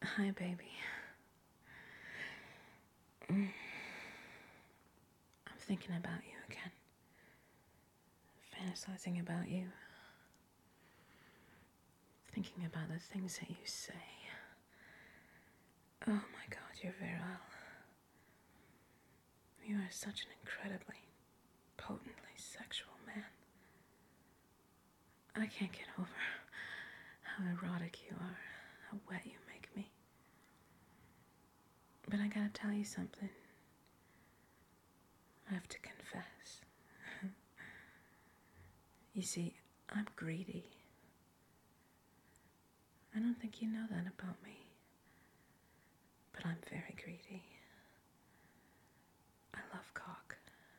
Hi, baby. I'm thinking about you again. Fantasizing about you. Thinking about the things that you say. Oh my God, you're virile. You are such an incredibly, potently sexual man. I can't get over how erotic you are, how wet you make me. But I gotta tell you something. I have to confess. You see, I'm greedy. I don't think you know that about me. But I'm very greedy. I love cock.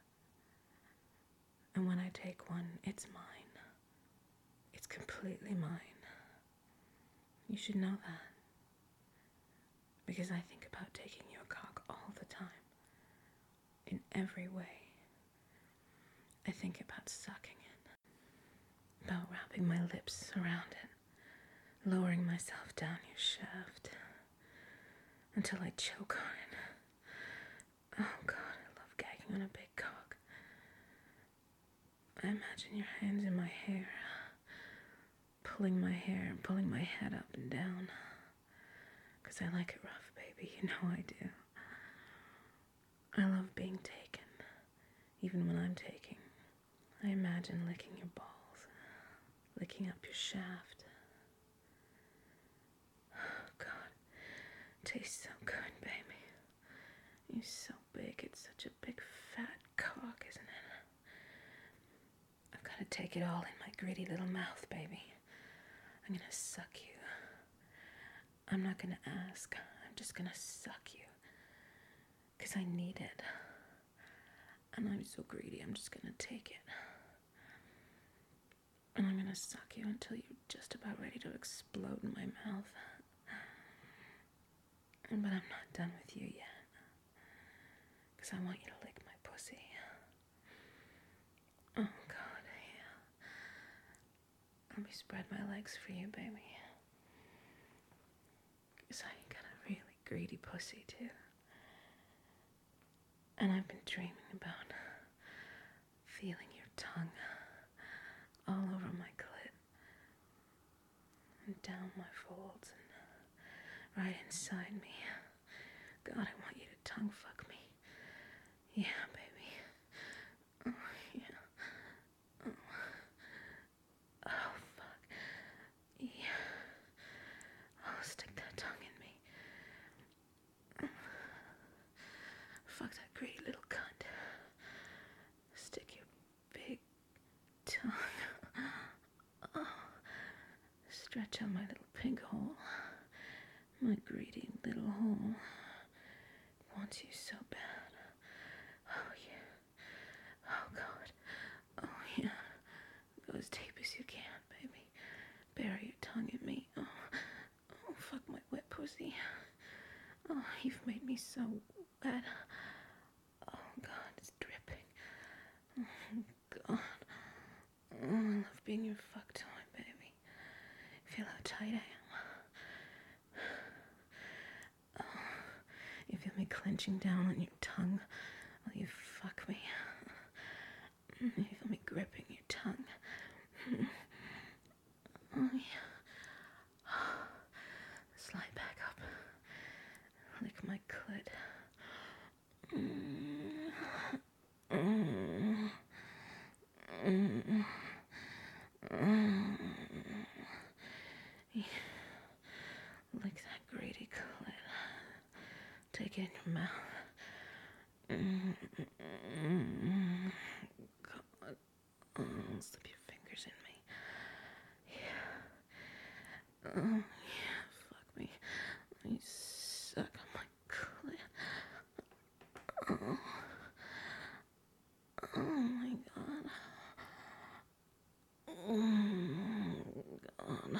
And when I take one, it's mine. It's completely mine. You should know that. Because I think about taking your cock all the time. In every way. I think about sucking it. About wrapping my lips around it. Lowering myself down your shaft. Until I choke on it. Oh God, I love gagging on a big cock. I imagine your hands in my hair. Pulling my hair and pulling my head up and down. 'Cause I like it rough, baby. You know I do. I love being taken. Even when I'm taking. I imagine licking your balls. Licking up your shaft. Oh God. Tastes so good, baby. You're so big. It's such a big fat cock, isn't it? I've got to take it all in my greedy little mouth, baby. I'm gonna suck you. I'm not gonna ask. I'm just gonna suck you. 'Cause I need it. And I'm so greedy, I'm just gonna take it. And I'm gonna suck you until you're just about ready to explode in my mouth. But I'm not done with you yet. 'Cause I want you to lick my pussy. Oh God, yeah. Let me spread my legs for you, baby. 'Cause I got a really greedy pussy too. And I've been dreaming about feeling your tongue all over my clit and down my folds and right inside me. God, I want you to tongue fuck me. Yeah, baby. Oh, yeah. Oh, fuck. Yeah. Oh, stick that tongue in me. Fuck that great little cunt. Stick your big tongue. Oh. Stretch out my little pink hole. My greedy little hole. Wants you so bad. Oh, yeah. Oh, God. Oh, yeah. Go as deep as you can, baby. Bury your tongue in me. Oh, fuck my wet pussy. Oh, you've made me so wet. Oh, God, it's dripping. Oh, God. Oh, I love being your fuck toy, baby. Feel how tight I am. Oh, you feel me clenching down on your tongue while you fuck me. You feel me gripping your tongue. Oh, yeah. Slide back up. Lick my clit. Lick that greedy clit. Take it in your mouth. God. Slip your fingers in me. Yeah. Oh, yeah. Fuck me. You suck on my clit. Oh. Oh my God. Oh God.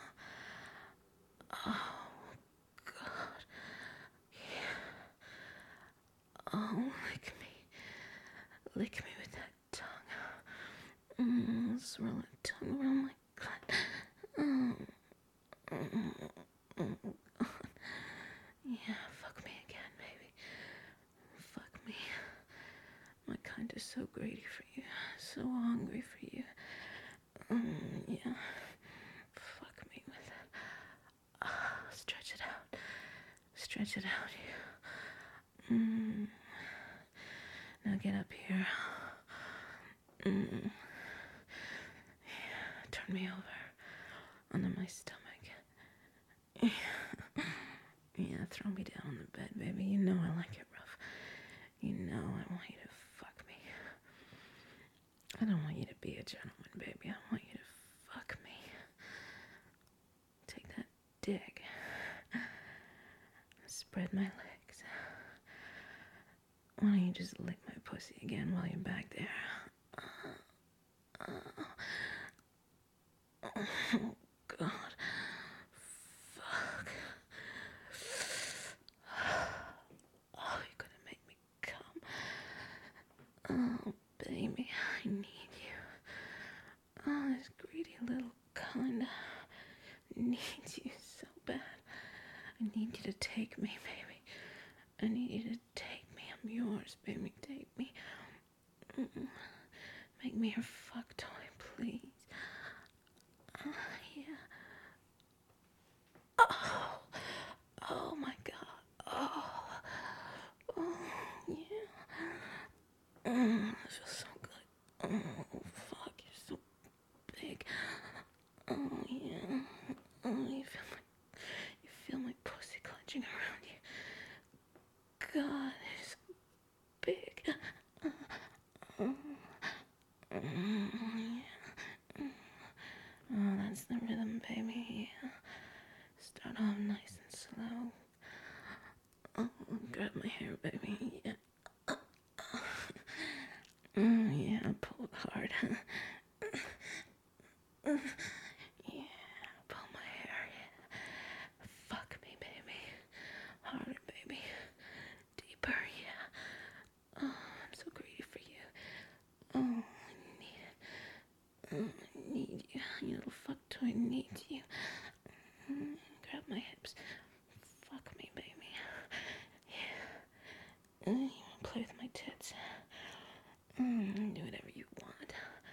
Oh God. Yeah. Oh, lick me. Lick me with that tongue. Swirl that tongue around my clit. Oh. Oh God. I'm just so greedy for you. So hungry for you. Yeah. Fuck me with it. Stretch it out. Stretch it out. Now get up here. Turn me over. Onto my stomach. Yeah, throw me down on the bed, baby. You know I like it rough. You know I want you to fuck me. I don't want you to be a gentleman, baby. I want you to fuck me. Take that dick. Spread my legs. Why don't you just lick my pussy again while you're back there? Oh, God. Fuck. Oh, you're gonna make me come. Oh, baby, I need you. Oh, this greedy little cunt needs you so bad. I need you to take me, baby. I need you to take me. I'm yours, baby. Take me. Make me your fuck toy, please. Yeah. Oh my God. Oh, yeah. That feels so good. Oh, fuck, you're so big. Oh, yeah. Oh, you feel my pussy clutching around you. God, it's so big. Oh, that's the rhythm, baby. Yeah. Start off nice and slow. Oh, grab my hair, baby. Yeah. Yeah, pull it hard. Yeah, pull my hair. Yeah. Fuck me, baby. Harder, baby. Deeper, yeah. Oh, I'm so greedy for you. Oh, I need it. Oh, I need you. You little fuck toy needs you. Grab my hips. Fuck me, baby. Yeah. You wanna play with my tits? Do whatever you want.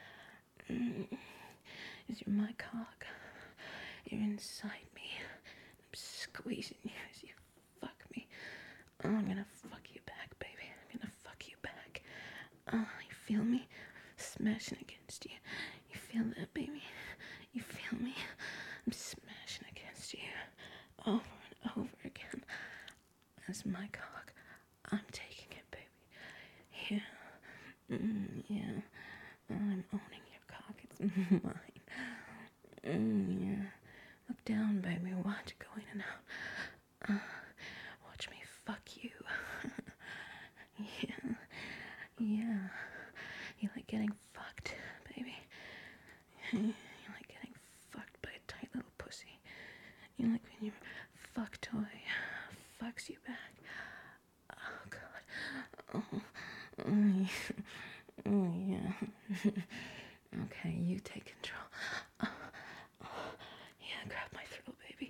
Is you're my cock. You're inside me. I'm squeezing you as you fuck me. Oh, I'm gonna fuck you back, baby. I'm gonna fuck you back. You feel me? Smashing against you. You feel that, baby? You feel me? I'm smashing against you. Over and over again. That's my cock. I'm taking it, baby. Yeah. Yeah. I'm owning your cock. It's mine. Yeah. Look down, baby. Watch it go in and out. Watch me fuck you. Yeah. Yeah. You like getting fucked, baby. You like getting fucked by a tight little pussy. You like when your fuck toy fucks you back. Oh, God. Oh, yeah. Okay, you take control. Yeah, grab my throat, baby.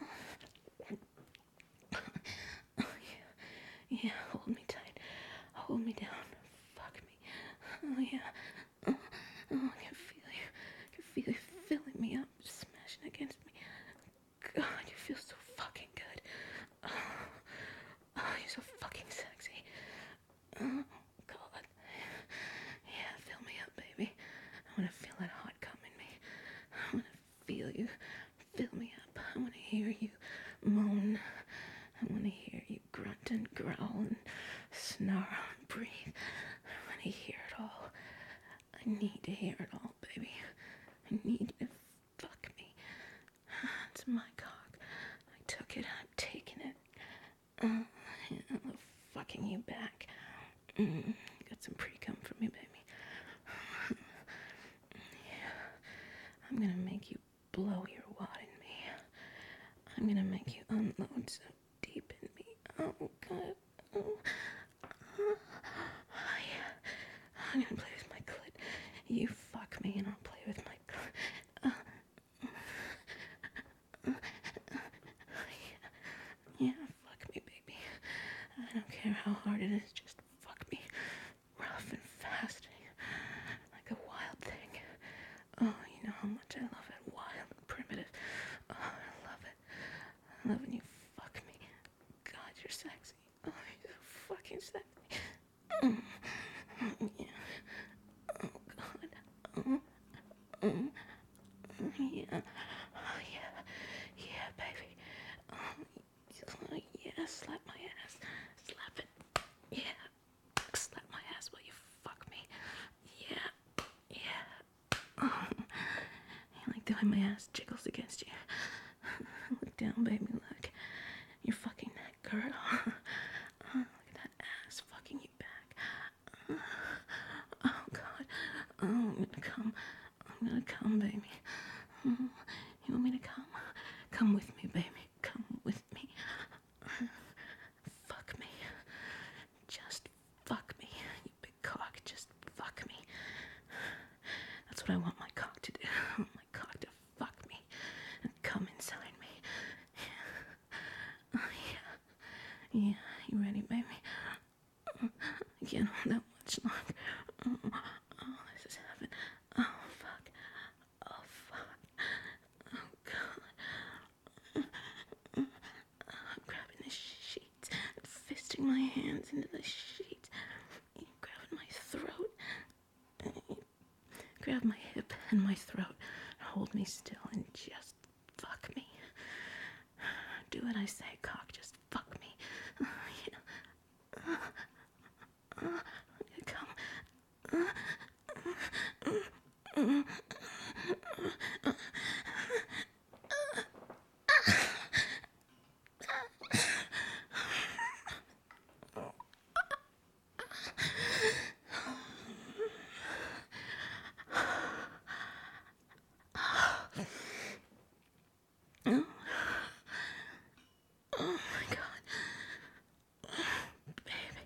Oh, yeah. Yeah, hold me tight. Hold me down. Fuck me. Oh, yeah. Oh, I can feel you. I can feel you filling me up, smashing against me. God, you feel so fucking good. Oh, you're so fucking sexy. Oh, God. Yeah, fill me up, baby. I want to feel that hot cum in me. I want to feel you. Fill me up. I want to hear you moan. I want to hear you grunt and growl and snarl and breathe. I want to hear it all. I need to hear it all, baby. I need you to fuck me. It's my cock. I took it. I'm taking it. I'm fucking you back. Got some pre-cum for me, baby. Yeah. I'm gonna make you blow your wad in me. I'm gonna make you unload so deep in me. Oh, God. Oh. Yeah. I'm gonna play with my clit. You fuck me and I'll play with my clit. Yeah, fuck me, baby. I don't care how hard it is, just fuck me. Rough and fast. love when you fuck me. God, you're sexy. Oh, you're so fucking sexy. Yeah. Oh, God. Yeah. Oh, yeah. Yeah, baby. Yeah, slap my ass. Slap it. Yeah. Slap my ass while you fuck me. Yeah. Yeah. You like the way my ass jiggles against you. Look down, baby, look. You're fucking that girl. Look at that ass fucking you back. Oh, God. Oh, I'm gonna come. I'm gonna come, baby. You want me to come? Come with me, baby. Come with me. Fuck me. Just fuck me. You big cock. Just fuck me. That's what I want my cock to do. I want my cock to fuck me and come inside me. Yeah. Oh, yeah. Yeah. You ready, baby? I can't hold that much longer. Oh, this is heaven. Oh, fuck. Oh, fuck. Oh, God. I'm grabbing the sheets and fisting my hands into the sheets. Grabbing my throat. Grab my hip and my throat. Hold me still and just fuck me. Do what I say, cock. Just fuck me. Yeah. Come. Oh my God. Baby.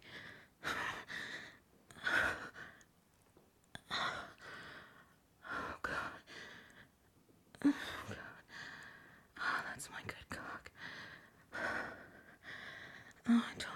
Oh, God. Oh, God. Oh, that's my good cock. Oh, I